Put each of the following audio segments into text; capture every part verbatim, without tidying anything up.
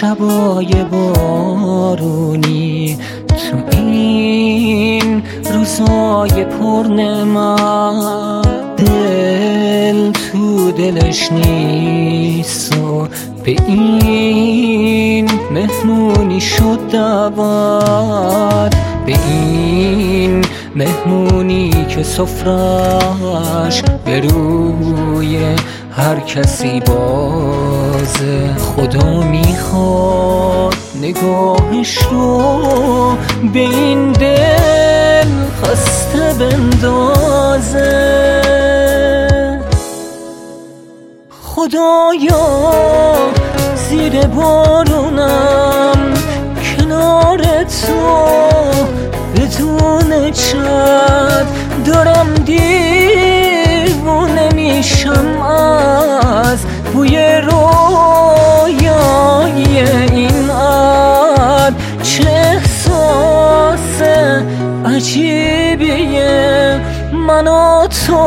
شبای بارونی تو این روزای پرنعمت دل تو دلش نیست و به این مهمونی شد دعوت، به این مهمونی که سفرش به روی هر کسی بازه. خدا میخواد نگاهش رو به این دل خسته بندازه. خدایا زیر بارونم کنار تو بدون چت دارم دیوونه میشم از بوی رویای این عد. چه احساس عجیبیه من و تو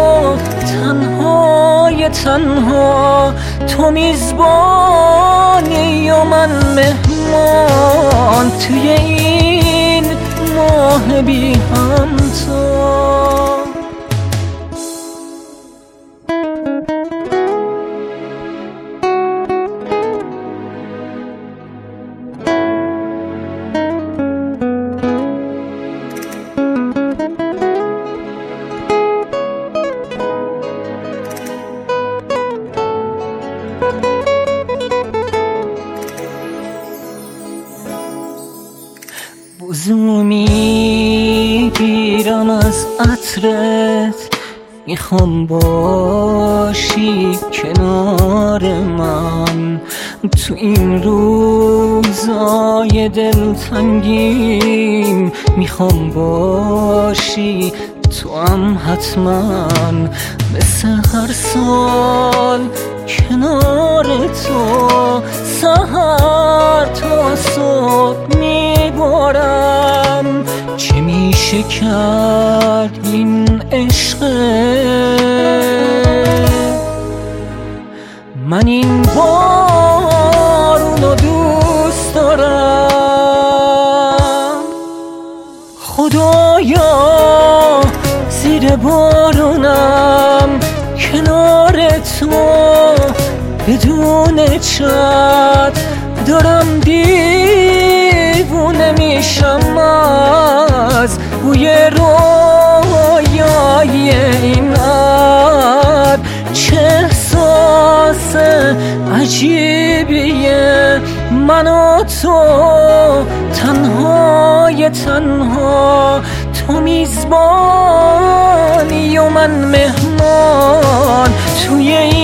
تنهای تنها، تو میزبانی و من مهمان توی این ماه بی همتا. بوزو میگیرم از عطرت، میخوام باشی کنار من تو این روزای دلتنگیم. میخوام باشی تو هم حتما مثل هر سال کنار تو سحر تا صبح میبارم. چه میشه کرد این عشق من، این بارونو دوست دارم. خدایا زیر بارونم کنار تو بدون چت دارم دیوونه میشم از بوی رویای این عد. چه احساس عجیبیه من و تو تنهای تنها، تو میزبانی و من مهمان توی